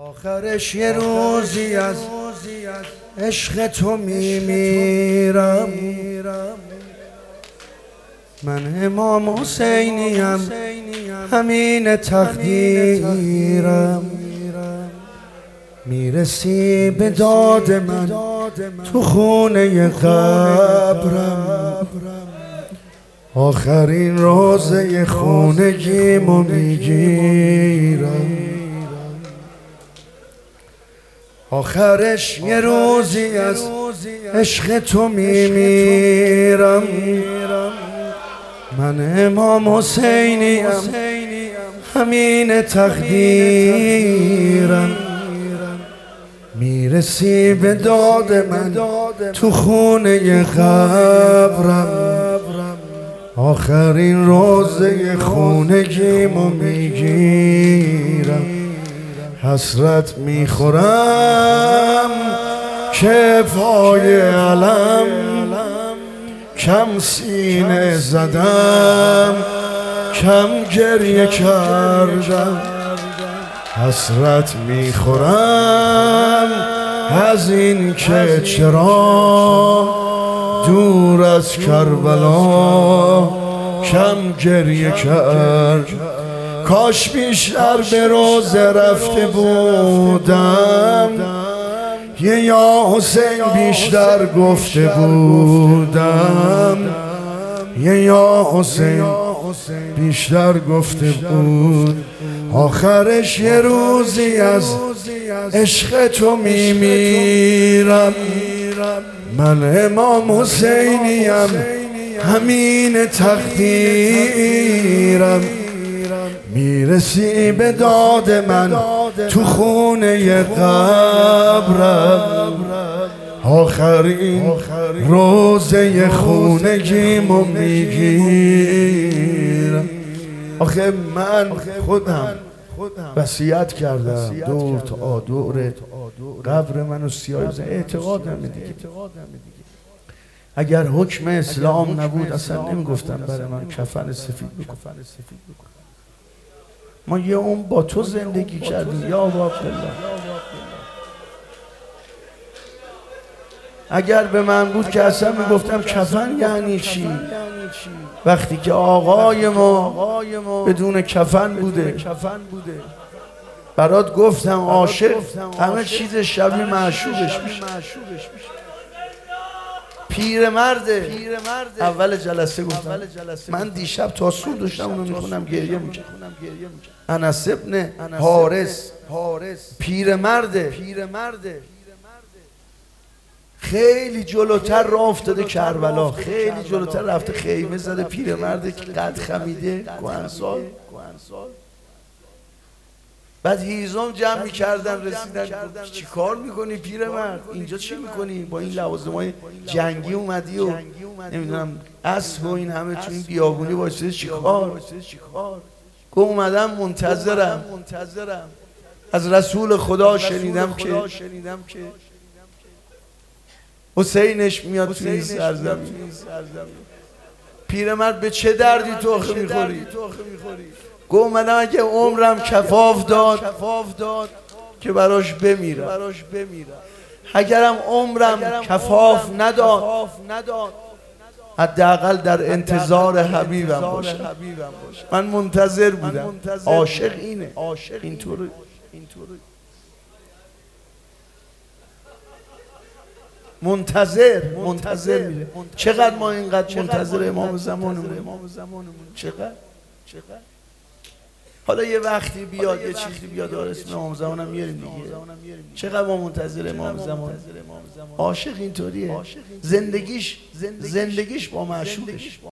آخرش یه روزی از عشق تو میمیرم. من امام حسینیم، همین تقدیرم. میرسی به داد من تو خونه قبرم. آخرین روزه خونگیمو میگیرم. آخرش یه روزی از عشق تو میمیرم. من امام حسینیم، همین تقدیرم. میرسی به داد من تو خونه قبرم. آخرین روزه خونگیمو میگیرم. حسرت میخورم که پای علم کم سینه زدم، کم گریه کردم. حسرت میخورم از این که چرا دور از کربلا کم گریه کرد. کاش بیشتر به روزه رفته بودم، یه یا حسین بیشتر گفته بودم. یه یا حسین بیشتر گفته بود. آخرش یه روزی از عشق تو میمیرم. من امام حسینیم، همین تقدیرم. میرسی به داد من تو خونه قبرم. آخرین روزه خونگیمو میگیرم. آخه من خودم وصیت کردم دور تا دور قبر منو سیاه بزن. اعتقادم دیگه. اگر حکم اسلام نبود اصلا نمیگفتم برای من کفن سفید بکن. ما یه اون با تو زندگی کردیم یا عبدالله. اگر به من بود که اصلا میگفتم کفن یعنی چی؟ وقتی که آقای ما بدون کفن بوده برات گفتم عاشق همه چیز شبیه معشوقش میشه. پیرمرده. اول جلسه گفتم من دیشب تا صبح داشتم اونو میخونم، گریه میکردم. انس ابن حارث پیرمرده، خیلی جلوتر راه افتاده کربلا، خیلی جلوتر رفته خیمه زده. پیرمرده که قد خمیده کهنسال. بعد هیزم جمع میکردن، رسیدن چی کار میکنی پیرمرد؟ اینجا چی میکنی؟ با این لوازمای جنگی اومدی و نمیدونم اسب و این همه تو این بیابونی واسه چی کار؟ گفت اومدم منتظرم. از رسول خدا شنیدم که حسینش میاد توی این سرزمین. پیرمرد به چه دردی تو آخه میخوری؟ گفت اومدم اگه عمرم کفاف داد که براش بمیرم. اگرم عمرم کفاف نداد حداقل در انتظار حبیبم باشم. من منتظر بودم. عاشق اینه، اینطوری. منتظر میره. چقدر ما اینقدر منتظر امام زمانمون؟ چقدر؟ حالا یه وقتی بیاد یه چیزی بیاد اسم امام زمانم میاریم دیگه. چقدر ما منتظر امام زمان؟ عاشق اینطوریه. زندگیش با معشوقش.